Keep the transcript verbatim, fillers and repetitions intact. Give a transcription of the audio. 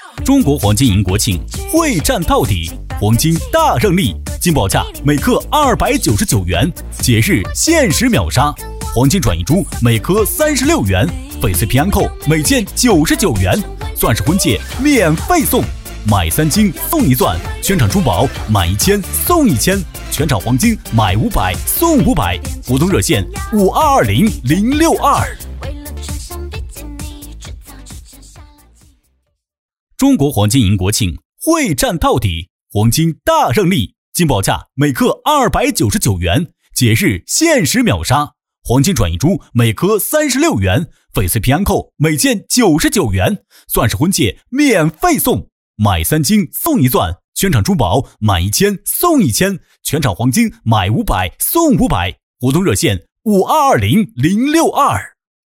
中国黄金迎国庆，会战到底，黄金大胜利，金报价每克二百九十九元，节日限时秒杀，黄金转移珠每颗三十六元，翡翠平安扣每件九十九元，钻石婚戒免费送，买三金送一钻，全场珠宝买一千送一千，全场黄金买五百送五百，活动热线五二二零零六二。中国黄金迎国庆，会战到底，黄金大胜利，金报价每克二百九十九元，节日限时秒杀，黄金转移珠每颗三十六元，翡翠平安扣每件九十九元，钻石婚戒免费送，买三金送一钻，全场珠宝买一千送一千，全场黄金买五百送五百，活动热线五二二零零六二。